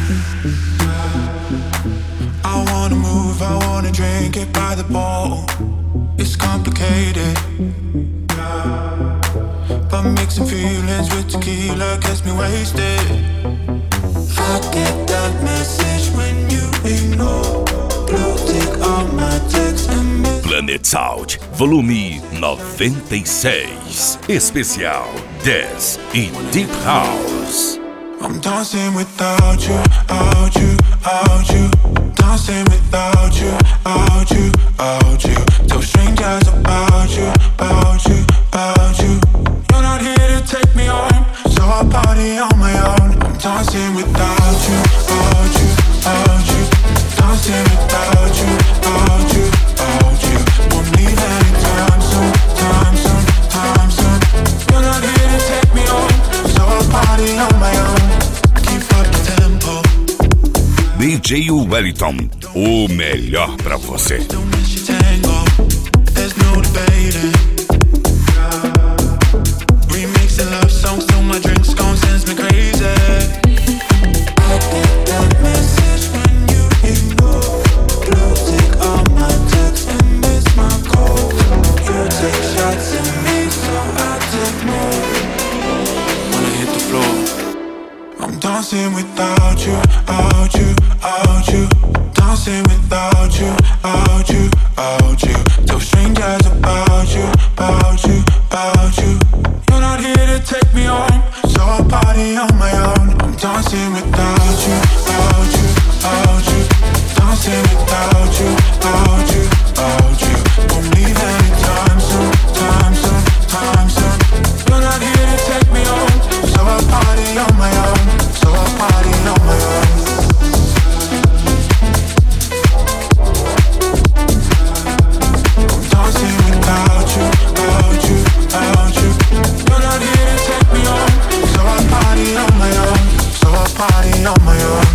I wanna move, I wanna drink it by the bottle. It's complicated, but mixing feelings with tequila gets me wasted. I get that message when you ignore. Blue tick on my text and miss. Planet Sound, volume 96, especial Dance e Deep House. I'm dancing without you, out you, out you. Dancing without you, out you, out you. Tell strangers about you, about you, about you. You're not here to take me home, so I party on my own. I'm dancing without you, out you, out you. Dancing without you, out you, out you. Won't leave anytime soon, time soon, time soon. You're not here to take me home, so I party on my own. Keep up the tempo. DJ Wellington, o melhor pra você. Don't miss your tango, there's no debating. Remixing love songs till my drinks gone sends me crazy. I get that message when you ignore. Blue tick on my text and miss my call. You take shots at me, so I take more. When I hit the floor, I'm dancing without you, out you, out you. Dancing without you, out you, out you. Tell strangers about you, about you, about you. You're not here to take me home, so I party on my own. I'm dancing without you, out you, out you. Dancing without you, out you, out you. Won't leave anytime soon, time soon, time soon. You're not here to take me home, so I party on my own, so I party on my own. Dancing without you, out you, out you. You're not here to take me home, so I party on my own, so I party on my own.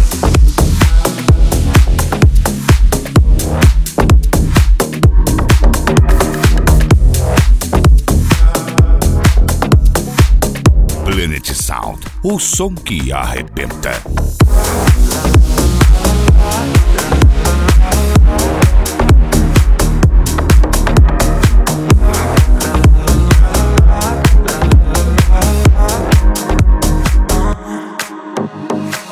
Planet Sound, o som que arrebenta.